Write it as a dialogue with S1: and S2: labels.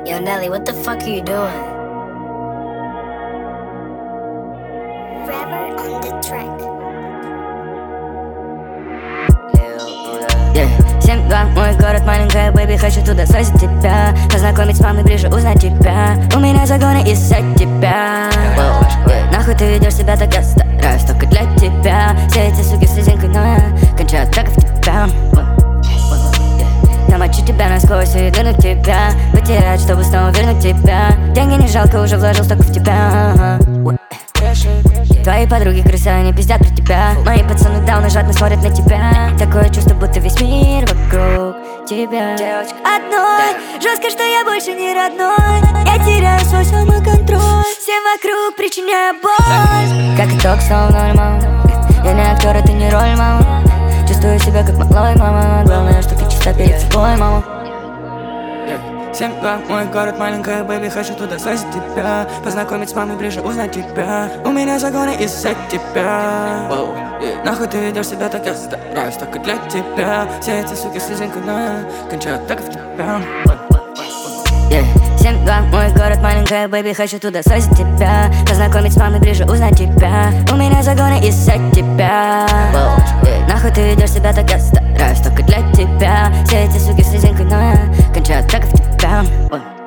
S1: Yo, Nelly, what the fuck are you doing?
S2: Rapper on the track.
S3: Yeah. 7-2, мой город, маленькая бэби, хочу туда свозить тебя. Познакомить с мамой ближе, узнать тебя. У меня загоны из-за тебя. Нахуй ты ведешь себя так, я стараюсь только для тебя. Все эти суки с резинкой, но я кончаю так в тебя. Намочу тебя насквозь и вернуть тебя. Потерять, чтобы снова вернуть тебя. Деньги не жалко, уже вложил столько в тебя. Твои подруги крысы, они пиздят про тебя. Мои пацаны давно жадно смотрят на тебя. Такое чувство, будто весь мир вокруг тебя. Девочка одной, жестко, что я больше не родной. Я теряю свой самоконтроль. Всем вокруг причиняю боль. Как итог, снова ноль, мама. Я не актер, это не роль, мама. Чувствую себя как малой, мама. Главное, что ты чиста перед собой, мама.
S4: 7-2, мой город, маленькая бэби, хочу туда свозить тебя. Познакомить с мамой ближе, узнать тебя. У меня загоны из-за тебя. Нахуй ты ведешь себя так, я стараюсь только для тебя. Все эти суки с резинкой, но я кончаю так в тебя.
S3: 7-2, мой город, маленькая бэби, хочу туда свозить тебя. Познакомить с мамой ближе, узнать тебя. У меня загоны из-за тебя. Нахуй ты ведешь себя так, я стараюсь только для тебя. Все эти суки с резинкой, но я кончаю так в тебя.